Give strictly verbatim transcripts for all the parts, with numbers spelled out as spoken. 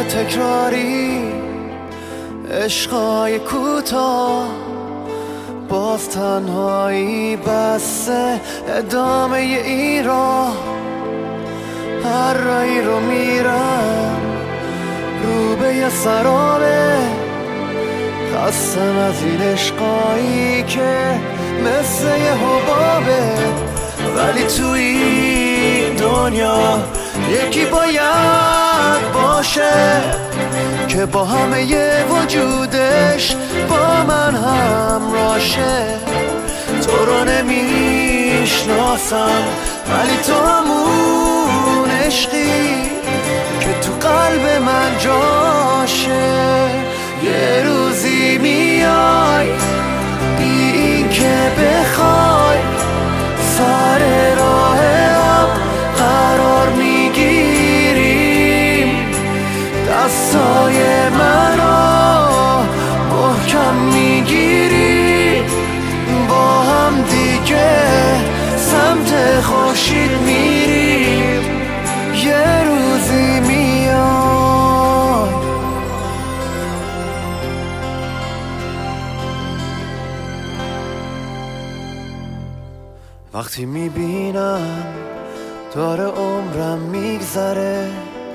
تکراری، عشقای کوتاه، باز تنهایی بسته ادامه ای راه. هر رایی رو میرم رو به یه سرابه، خستم از این عشقایی که مثل یه حبابه. ولی تو این دنیا یکی باید باشه که با همه یه وجودش با من همراشه. تو رو نمیشناسم ولی تو همون عشقی که تو قلب من جاشه. یه روزی میای بی این که بخوای، سر راه هم قرار میگیریم، دستای منو محکم میگیری، با هم دیگه سمت خورشید میریم. یه روزی میای. وقتی میبینم داره عمرم میگذره،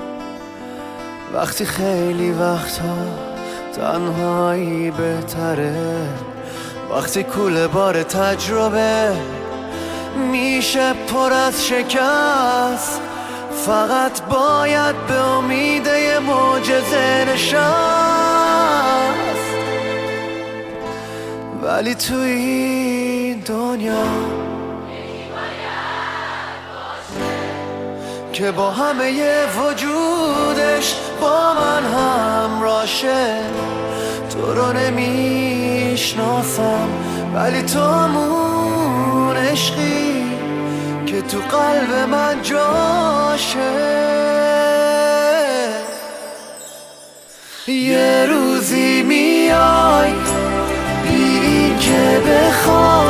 وقتی خیلی وقتا تنهایی بهتره، وقتی کوله بار تجربه میشه پر از شکست، فقط باید به امید یه معجزه نشست. ولی تو این دنیا که با همه یه وجودش با من همراشه. تو رو نمیشناسم ولی تو همون عشقی که تو قلب من جاشه. یه روزی میای بی این که بخوای،